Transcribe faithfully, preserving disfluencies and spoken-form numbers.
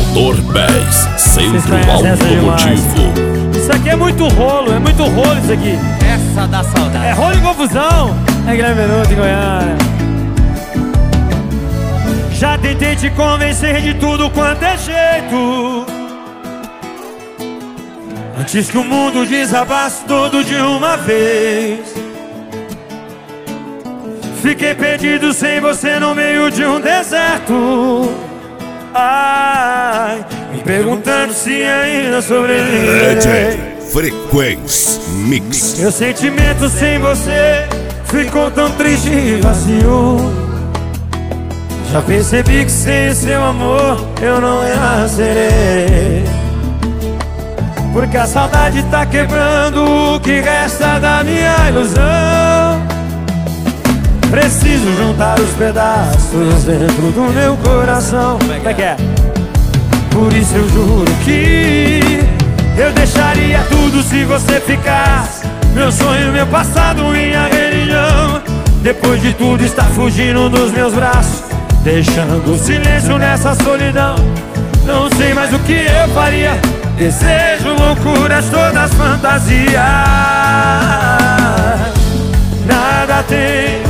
Motor Bass, Centro Automotivo. Isso aqui é muito rolo, é muito rolo isso aqui. Essa dá saudade. É rolo e confusão. É Guilherme Benuto em Goiânia. Já tentei te convencer de tudo quanto é jeito, antes que o mundo desabasse todo de uma vez. Fiquei perdido sem você no meio de um deserto. Ai, me perguntando se ainda sobreviverei. Frequência Mix. Meu sentimento sem você ficou tão triste e vazio. Já percebi que sem seu amor eu não renascerei, porque a saudade tá quebrando o que resta da minha ilusão. Preciso juntar os pedaços dentro do meu coração. Como é que é? Por isso eu juro que eu deixaria tudo se você ficasse. Meu sonho, meu passado, minha religião. Depois de tudo está fugindo dos meus braços, deixando o silêncio nessa solidão. Não sei mais o que eu faria. Desejo, loucuras, todas fantasias. Nada tem